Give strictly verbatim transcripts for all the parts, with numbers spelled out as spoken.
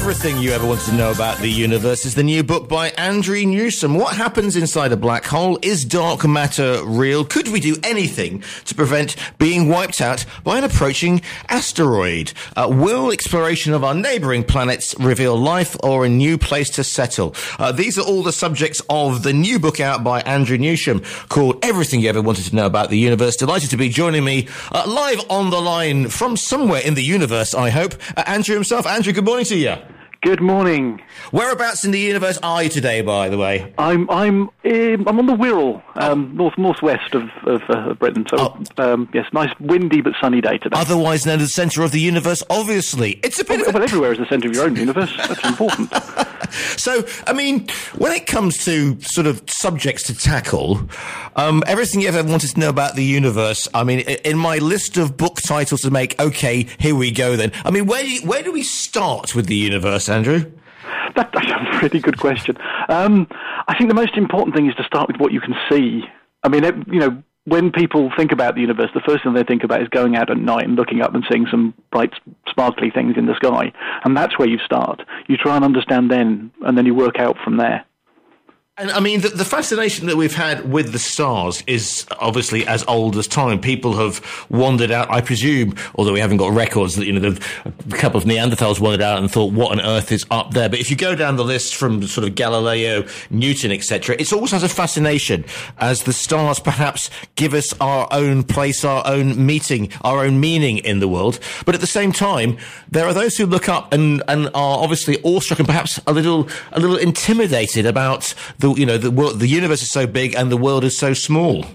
Everything You Ever Wanted to Know About the Universe is the new book by Andrew Newsom. What happens inside a black hole? Is dark matter real? Could we do anything to prevent being wiped out by an approaching asteroid? Uh, will exploration of our neighbouring planets reveal life or a new place to settle? Uh, these are all the subjects of the new book out by Andrew Newsom called Everything You Ever Wanted to Know About the Universe. Delighted to be joining me uh, live on the line from somewhere in the universe, I hope. Uh, Andrew himself. Andrew, good morning to you. Good morning. Whereabouts in the universe are you today, by the way? I'm I'm um, I'm on the Wirral, um, oh. north northwest of of uh, Britain. So oh. um, yes, nice windy but sunny day today. Otherwise known as the centre of the universe. Obviously, it's a bit. Well, of a... well everywhere is the centre of your own universe. That's important. So, I mean, when it comes to sort of subjects to tackle, um, everything you ever wanted to know about the universe. I mean, in my list of book titles to make, okay, here we go. Then, I mean, where do you, where do we start with the universe, Andrew? That, that's a really good question. Um, I think the most important thing is to start with what you can see. I mean, it, you know, when people think about the universe, the first thing they think about is going out at night and looking up and seeing some bright, sparkly things in the sky. And that's where you start. You try and understand then, and then you work out from there. And I mean, the, the fascination that we've had with the stars is obviously as old as time. People have wandered out, I presume, although we haven't got records, that, you know, the, a couple of Neanderthals wandered out and thought, what on earth is up there? But if you go down the list from sort of Galileo, Newton, et cetera, it's always has a fascination as the stars perhaps give us our own place, our own meeting, our own meaning in the world. But at the same time, there are those who look up and, and are obviously awestruck and perhaps a little, a little intimidated about the The, you know, the world, the universe is so big and the world is so small.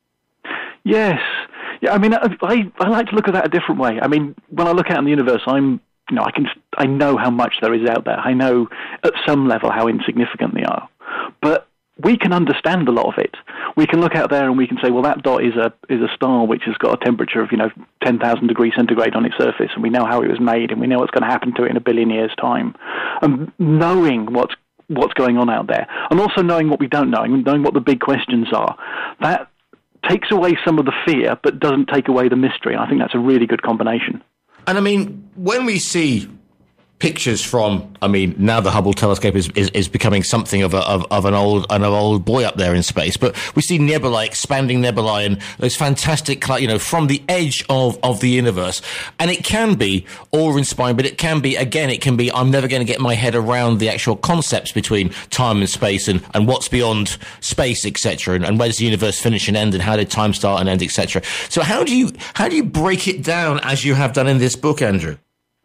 Yes. Yeah, I mean, I, I, I like to look at that a different way. I mean, when I look out in the universe, I'm, you know, I can, I know how much there is out there. I know at some level how insignificant they are. But we can understand a lot of it. We can look out there and we can say, well, that dot is a is a star which has got a temperature of, you know, ten thousand degrees centigrade on its surface, and we know how it was made, and we know what's going to happen to it in a billion years' time. And knowing what's what's going on out there, and also knowing what we don't know, and knowing what the big questions are, that takes away some of the fear, but doesn't take away the mystery. And I think that's a really good combination. And I mean, when we see pictures from, I mean, now the Hubble telescope is, is, is becoming something of a, of, of an old, an old boy up there in space, but we see nebulae, expanding nebulae, and those fantastic, you know, from the edge of, of the universe. And it can be awe-inspiring, but it can be, again, it can be, I'm never going to get my head around the actual concepts between time and space and, and what's beyond space, et cetera, and, and where does the universe finish and end, and how did time start and end, et cetera. So how do you, how do you break it down as you have done in this book, Andrew?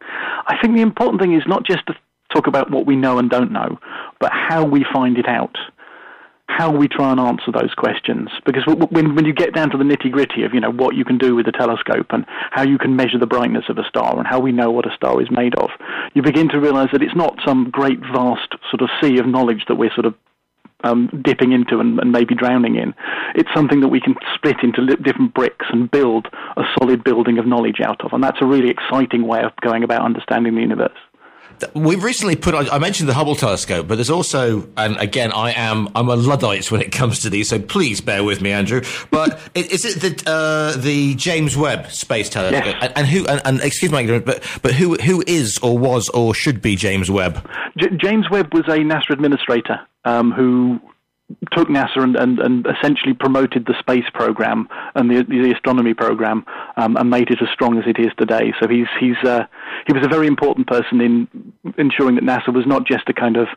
I think the important thing is not just to talk about what we know and don't know, but how we find it out, how we try and answer those questions. Because when when you get down to the nitty-gritty of, you know, what you can do with a telescope and how you can measure the brightness of a star and how we know what a star is made of, you begin to realize that it's not some great, vast sort of sea of knowledge that we're sort of Um, dipping into and, and maybe drowning in. It's something that we can split into li- different bricks and build a solid building of knowledge out of, and that's a really exciting way of going about understanding the universe. We've recently put, I mentioned the Hubble telescope, but there's also, and again, I am, I'm a Luddite when it comes to these, so please bear with me, Andrew. But is it the uh, the James Webb Space Telescope? Yes. And, and who, and, and excuse my ignorance, but but who who is or was or should be James Webb? J- James Webb was a NASA administrator um, who took NASA and, and, and essentially promoted the space program and the, the astronomy program um, and made it as strong as it is today. So he's he's uh, he was a very important person in ensuring that NASA was not just a kind of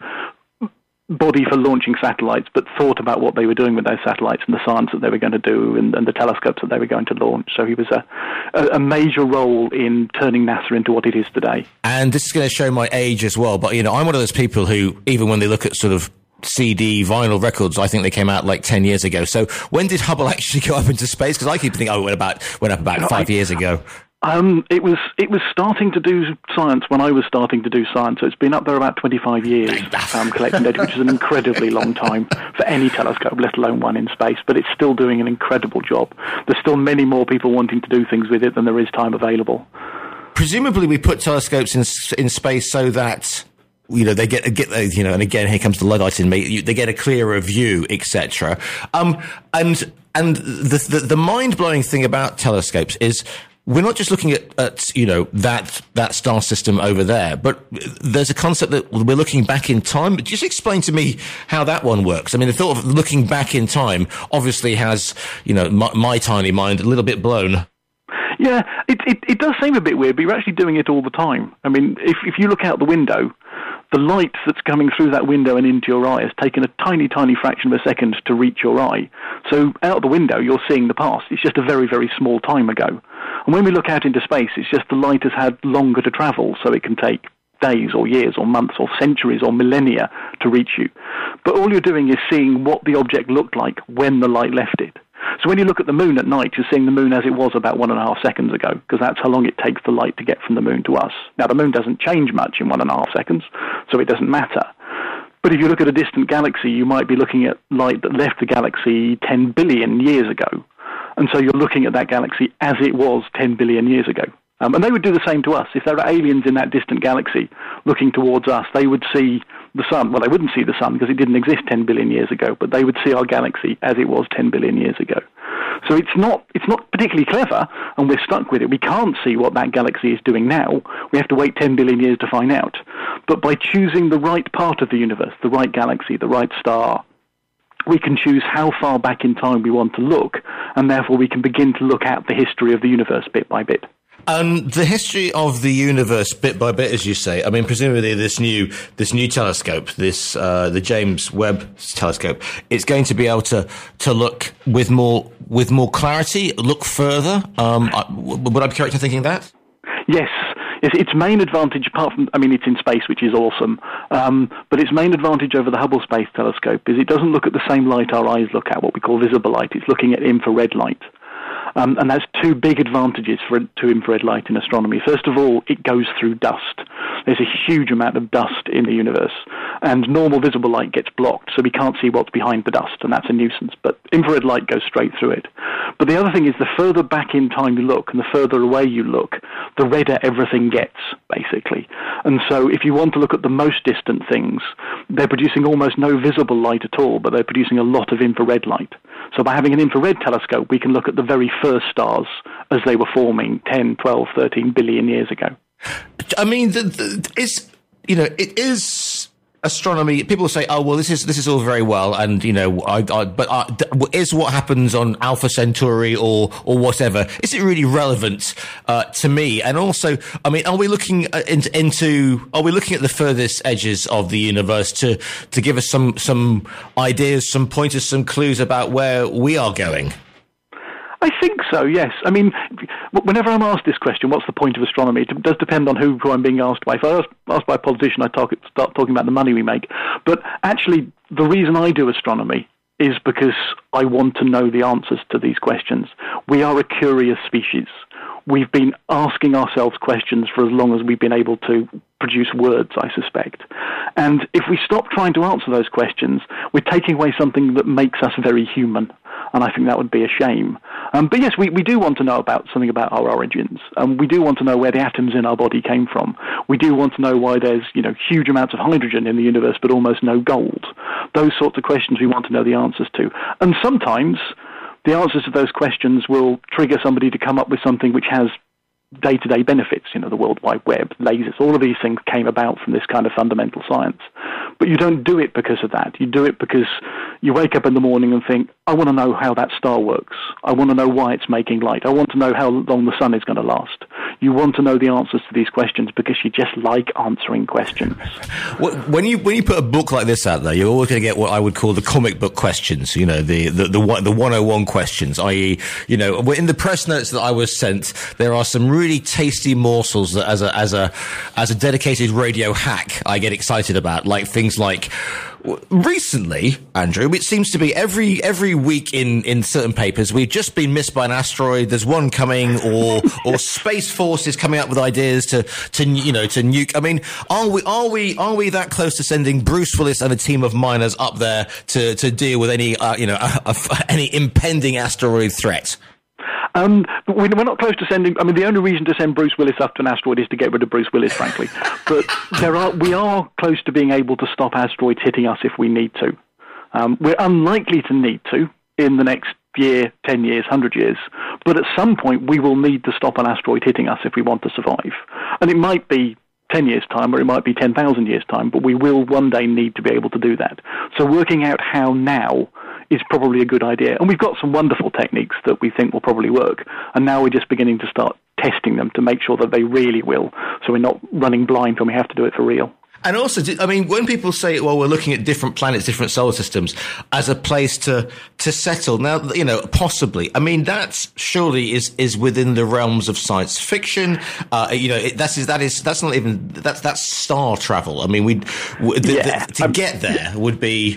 body for launching satellites, but thought about what they were doing with those satellites and the science that they were going to do and, and the telescopes that they were going to launch. So he was a, a, a major role in turning NASA into what it is today. And this is going to show my age as well, but, you know, I'm one of those people who, even when they look at sort of C D, vinyl records, I think they came out like ten years ago. So when did Hubble actually go up into space? Because I keep thinking, oh, it went, about, went up about no, five I, years ago. Um, it was it was starting to do science when I was starting to do science. So it's been up there about twenty-five years, um, collecting data, which is an incredibly long time for any telescope, let alone one in space. But it's still doing an incredible job. There's still many more people wanting to do things with it than there is time available. Presumably we put telescopes in in space so that, you know, they get, get, you know, and again, here comes the Luddite in me, they get a clearer view, et cetera. Um, and, and the, the, the mind-blowing thing about telescopes is we're not just looking at, at you know, that that star system over there, but there's a concept that we're looking back in time. Just explain to me how that one works. I mean, the thought of looking back in time obviously has, you know, my, my tiny mind a little bit blown. Yeah, it, it it does seem a bit weird, but you're actually doing it all the time. I mean, if if you look out the window, the light that's coming through that window and into your eye has taken a tiny, tiny fraction of a second to reach your eye. So out the window, you're seeing the past. It's just a very, very small time ago. And when we look out into space, it's just the light has had longer to travel, so it can take days or years or months or centuries or millennia to reach you. But all you're doing is seeing what the object looked like when the light left it. So when you look at the moon at night, you're seeing the moon as it was about one and a half seconds ago, because that's how long it takes the light to get from the moon to us. Now, the moon doesn't change much in one and a half seconds, so it doesn't matter. But if you look at a distant galaxy, you might be looking at light that left the galaxy ten billion years ago. And so you're looking at that galaxy as it was ten billion years ago. Um, and they would do the same to us. If there are aliens in that distant galaxy looking towards us, they would see the sun. Well, they wouldn't see the sun because it didn't exist ten billion years ago, but they would see our galaxy as it was ten billion years ago. So it's not it's not particularly clever, and we're stuck with it. We can't see what that galaxy is doing now. We have to wait ten billion years to find out. But by choosing the right part of the universe, the right galaxy, the right star, we can choose how far back in time we want to look, and therefore we can begin to look at the history of the universe bit by bit. Um, the history of the universe, bit by bit, as you say. I mean, presumably this new this new telescope, this uh, the James Webb telescope, it's going to be able to to look with more with more clarity, look further. Um, would I be correct in thinking that? Yes. Its main advantage, apart from, I mean, it's in space, which is awesome, um, but its main advantage over the Hubble Space Telescope is it doesn't look at the same light our eyes look at, what we call visible light. It's looking at infrared light. Um, and that's two big advantages for to infrared light in astronomy. First of all, it goes through dust. There's a huge amount of dust in the universe, and normal visible light gets blocked, so we can't see what's behind the dust, and that's a nuisance. But infrared light goes straight through it. But the other thing is the further back in time you look and the further away you look, the redder everything gets, basically. And so if you want to look at the most distant things, they're producing almost no visible light at all, but they're producing a lot of infrared light. So by having an infrared telescope, we can look at the very first stars as they were forming ten, twelve, thirteen billion years ago. I mean, the, the, it's, you know, it is astronomy. People say, oh, well, this is this is all very well, and, you know, I, I, but I, is what happens on Alpha Centauri or or whatever, is it really relevant uh, to me? And also, I mean, are we looking into, into are we looking at the furthest edges of the universe to to give us some some ideas, some pointers, some clues about where we are going? I think so, yes. I mean, whenever I'm asked this question, what's the point of astronomy, it does depend on who, who I'm being asked by. If I'm asked by a politician, I talk, start talking about the money we make. But actually, the reason I do astronomy is because I want to know the answers to these questions. We are a curious species. We've been asking ourselves questions for as long as we've been able to produce words, I suspect. And if we stop trying to answer those questions, we're taking away something that makes us very human. And I think that would be a shame. Um, but yes, we, we do want to know about something about our origins. Um, we do want to know where the atoms in our body came from. We do want to know why there's, you know, huge amounts of hydrogen in the universe, but almost no gold. Those sorts of questions we want to know the answers to. And sometimes the answers to those questions will trigger somebody to come up with something which has day-to-day benefits. You know, the World Wide Web, lasers, all of these things came about from this kind of fundamental science. But you don't do it because of that. You do it because you wake up in the morning and think, I want to know how that star works. I want to know why it's making light. I want to know how long the sun is going to last. You want to know the answers to these questions because you just like answering questions. When you when you put a book like this out there, you're always going to get what I would call the comic book questions. You know, the the the, the one oh one questions, that is, you know, in the press notes that I was sent, there are some really tasty morsels that, as a as a as a dedicated radio hack, I get excited about, like things like. Recently, Andrew, it seems to be every every week in, in certain papers, we've just been missed by an asteroid. There's one coming, or or Space Force is coming up with ideas to to you know to nuke. I mean, are we are we are we that close to sending Bruce Willis and a team of miners up there to to deal with any uh, you know uh, uh, any impending asteroid threat? Um, we're not close to sending. I mean, the only reason to send Bruce Willis up to an asteroid is to get rid of Bruce Willis, frankly. But there are, we are close to being able to stop asteroids hitting us if we need to. Um, we're unlikely to need to in the next year, ten years, one hundred years. But at some point, we will need to stop an asteroid hitting us if we want to survive. And it might be ten years' time, or it might be ten thousand years' time, but we will one day need to be able to do that. So working out how now is probably a good idea. And we've got some wonderful techniques that we think will probably work. And now we're just beginning to start testing them to make sure that they really will, so we're not running blind when we have to do it for real. And also, I mean, when people say, well, we're looking at different planets, different solar systems as a place to, to settle, now, you know, possibly, I mean, that surely is, is within the realms of science fiction. Uh, you know, it, that's, that is, that's not even, that's, that's star travel. I mean, we, the, yeah, the, to um, get there would be.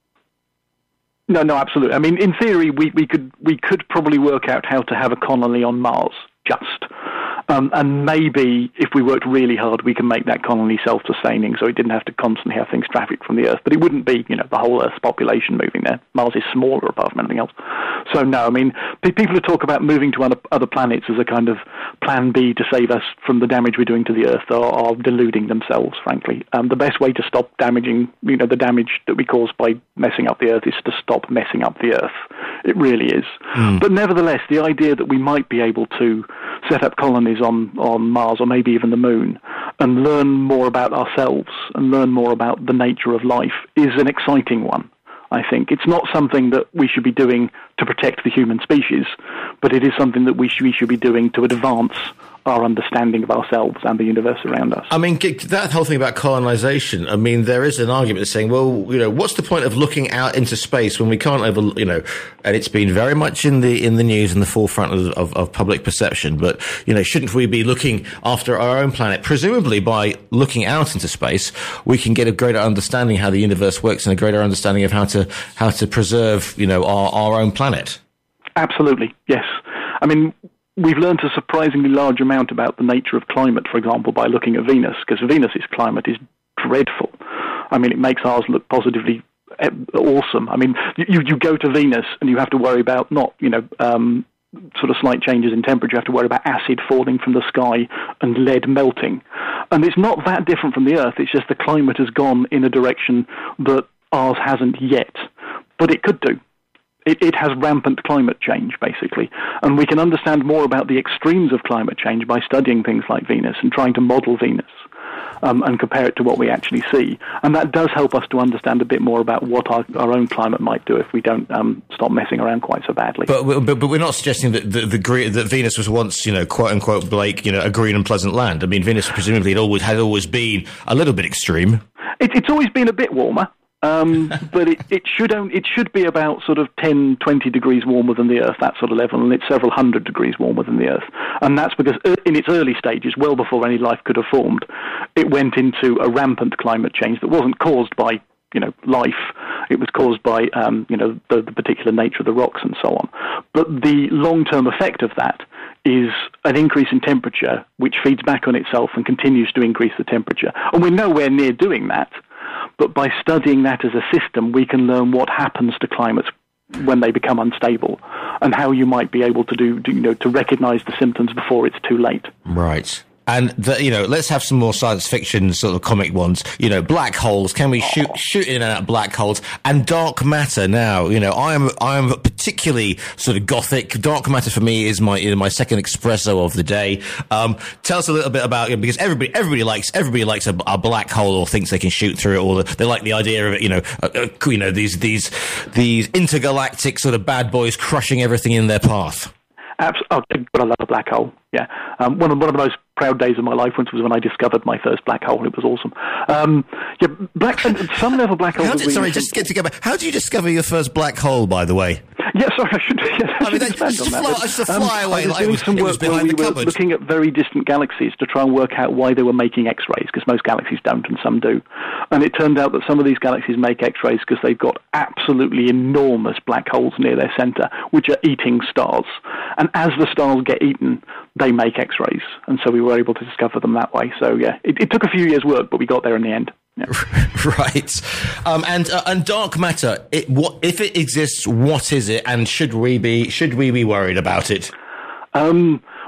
No, no, absolutely. I mean, in theory, we, we could, we could probably work out how to have a colony on Mars, just. Um, and maybe if we worked really hard, we can make that colony self-sustaining, so it didn't have to constantly have things traffic from the Earth. But it wouldn't be, you know, the whole Earth's population moving there. Mars is smaller apart from anything else. So no, I mean, people who talk about moving to other, other planets as a kind of plan B to save us from the damage we're doing to the Earth are, are deluding themselves, frankly. Um, the best way to stop damaging, you know, the damage that we cause by messing up the Earth is to stop messing up the Earth. It really is. Mm. But nevertheless, the idea that we might be able to set up colonies on, on Mars, or maybe even the Moon, and learn more about ourselves and learn more about the nature of life is an exciting one, I think. It's not something that we should be doing to protect the human species, but it is something that we should, we should be doing to advance our understanding of ourselves and the universe around us. I mean, that whole thing about colonization, I mean, there is an argument saying, well, you know, what's the point of looking out into space when we can't ever, you know, and it's been very much in the in the news and the forefront of, of, of public perception, but, you know, shouldn't we be looking after our own planet? Presumably by looking out into space, we can get a greater understanding how the universe works and a greater understanding of how to how to preserve, you know, our, our own planet. Absolutely, yes. I mean, we've learned a surprisingly large amount about the nature of climate, for example, by looking at Venus, because Venus's climate is dreadful. I mean, it makes ours look positively awesome. I mean, you, you go to Venus and you have to worry about not, you know, um, sort of slight changes in temperature. You have to worry about acid falling from the sky and lead melting. And it's not that different from the Earth. It's just the climate has gone in a direction that ours hasn't yet. But it could do. It, it has rampant climate change, basically. And we can understand more about the extremes of climate change by studying things like Venus and trying to model Venus um, and compare it to what we actually see. And that does help us to understand a bit more about what our, our own climate might do if we don't um, stop messing around quite so badly. But, but but we're not suggesting that the, the that Venus was once, you know, quote unquote, Blake, you know, a green and pleasant land. I mean, Venus presumably had always had always been a little bit extreme. It, it's always been a bit warmer. um, but it, it should only, it should be about sort of ten, twenty degrees warmer than the Earth, that sort of level, and it's several hundred degrees warmer than the Earth. And that's because in its early stages, well before any life could have formed, it went into a rampant climate change that wasn't caused by, you know, life. It was caused by, um, you know, the, the particular nature of the rocks and so on. But the long-term effect of that is an increase in temperature, which feeds back on itself and continues to increase the temperature. And we're nowhere near doing that. But by studying that as a system, we can learn what happens to climates when they become unstable and how you might be able to do, you know, to recognize the symptoms before it's too late. Right. And, the, you know, let's have some more science fiction sort of comic ones. You know, black holes. Can we shoot, shoot in and out black holes? And dark matter now. You know, I am, I am particularly sort of gothic. Dark matter for me is my, my second espresso of the day. Um, tell us a little bit about it, because everybody, everybody likes, everybody likes a, a black hole or thinks they can shoot through it, or they like the idea of it, you know, uh, uh, you know, these, these, these intergalactic sort of bad boys crushing everything in their path. Absolutely. But I love a black hole. Yeah. Um, one of, one of the most proud days of my life once was when I discovered my first black hole. It was awesome. Um, yeah, black, at some level, black holes. How did, sorry, just get together. How did you discover your first black hole, by the way? Yeah, sorry, I should. Yeah, I mean, that, just, on that, fly, but, just to fly um, away. I was like doing it was, some it work was behind where we the were cupboard. looking at very distant galaxies to try and work out why they were making X-rays, because most galaxies don't and some do. And it turned out that some of these galaxies make X-rays because they've got absolutely enormous black holes near their center, which are eating stars. And as the stars get eaten, they make X-rays. And so we were able to discover them that way. So, yeah, it, it took a few years' work, but we got there in the end. Yeah. Right. Um, and uh, and dark matter, it, what, if it exists, what is it, and should we be should we be worried about it? Um,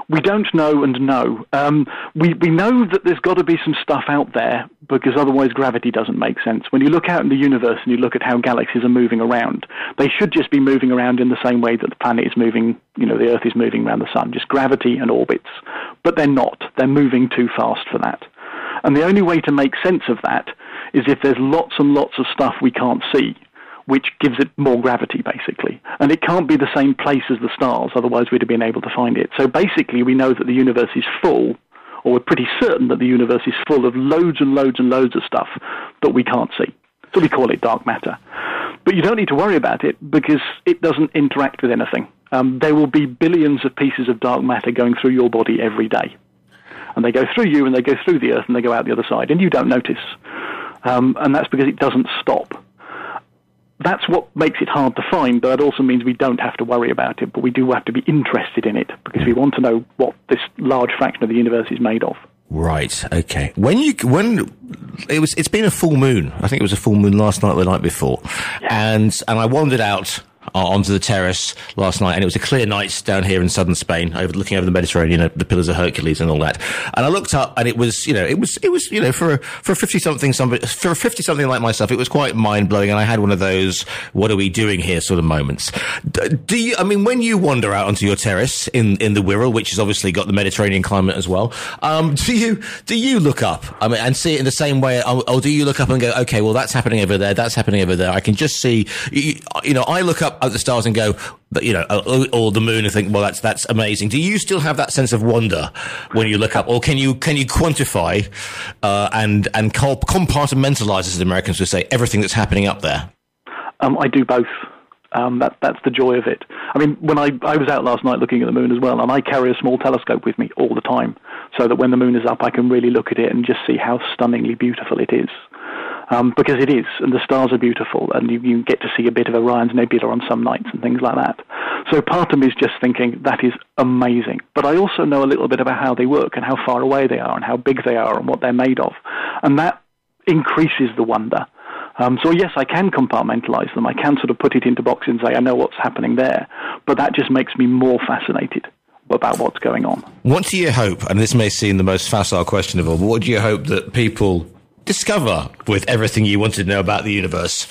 We don't know and know. Um, we, we know that there's got to be some stuff out there because otherwise gravity doesn't make sense. When you look out in the universe and you look at how galaxies are moving around, they should just be moving around in the same way that the planet is moving, you know, the Earth is moving around the sun, just gravity and orbits. But they're not. They're moving too fast for that. And the only way to make sense of that is if there's lots and lots of stuff we can't see, which gives it more gravity, basically. And it can't be the same place as the stars, otherwise we'd have been able to find it. So basically we know that the universe is full, or we're pretty certain that the universe is full of loads and loads and loads of stuff that we can't see. So we call it dark matter. But you don't need to worry about it because it doesn't interact with anything. Um, there will be billions of pieces of dark matter going through your body every day. And they go through you, and they go through the Earth, and they go out the other side, and you don't notice. Um, and that's because it doesn't stop. That's what makes it hard to find, but that also means we don't have to worry about it, but we do have to be interested in it, because we want to know what this large fraction of the universe is made of. Right, okay. When you, when, it was, it's been a full moon. I think it was a full moon last night or the night before. Yeah. And, and I wandered out Uh, onto the terrace last night, and it was a clear night down here in southern Spain, over looking over the Mediterranean, uh, the Pillars of Hercules and all that. And I looked up, and it was, you know, it was, it was, you know, for a, for a fifty something, somebody, for a fifty something like myself, it was quite mind blowing. And I had one of those "what are we doing here" sort of moments. D- do you? I mean, when you wander out onto your terrace in in the Wirral, which has obviously got the Mediterranean climate as well, um, do you do you look up? I mean, and see it in the same way, or, or do you look up and go, okay, well, that's happening over there, that's happening over there. I can just see, you, you know, I look up at the stars and go, you know, or, or the moon and think, well, that's that's amazing. Do you still have that sense of wonder when you look up, or can you can you quantify uh, and and compartmentalize, as the Americans would say, everything that's happening up there? Um, I do both. Um, that that's the joy of it. I mean, when I I was out last night looking at the moon as well, and I carry a small telescope with me all the time, so that when the moon is up, I can really look at it and just see how stunningly beautiful it is. Um, because it is, and the stars are beautiful, and you, you get to see a bit of Orion's Nebula on some nights and things like that. So part of me is just thinking, that is amazing. But I also know a little bit about how they work and how far away they are and how big they are and what they're made of. And that increases the wonder. Um, so yes, I can compartmentalize them. I can sort of put it into boxes and say, I know what's happening there. But that just makes me more fascinated about what's going on. What do you hope, and this may seem the most facile question of all, but what do you hope that people discover with everything you wanted to know about the universe?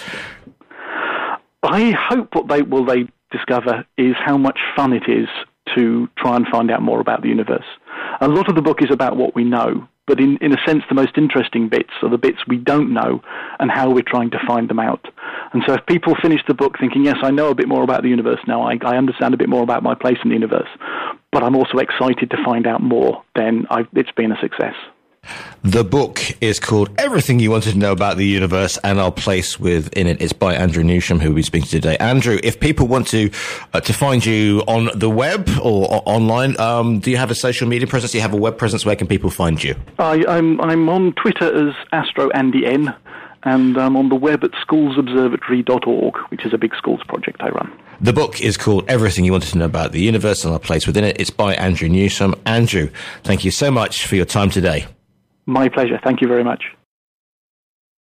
I hope what they will they discover is how much fun it is to try and find out more about the universe. A lot of the book is about what we know, but in, in a sense the most interesting bits are the bits we don't know and how we're trying to find them out. And so if people finish the book thinking, yes, I know a bit more about the universe now, I, I understand a bit more about my place in the universe, but I'm also excited to find out more, then I've, it's been a success. The book is called Everything You Wanted to Know About the Universe, and I'll place within it. It's by Andrew Newsham, who we're speaking to today. Andrew, if people want to uh, to find you on the web or, or online, um, do you have a social media presence? Do you have a web presence? Where can people find you? I, I'm I'm on Twitter as Astro Andy N, and I'm on the web at schools observatory dot org, which is a big schools project I run. The book is called Everything You Wanted to Know About the Universe, and I'll place within it. It's by Andrew Newsham. Andrew, thank you so much for your time today. My pleasure. Thank you very much.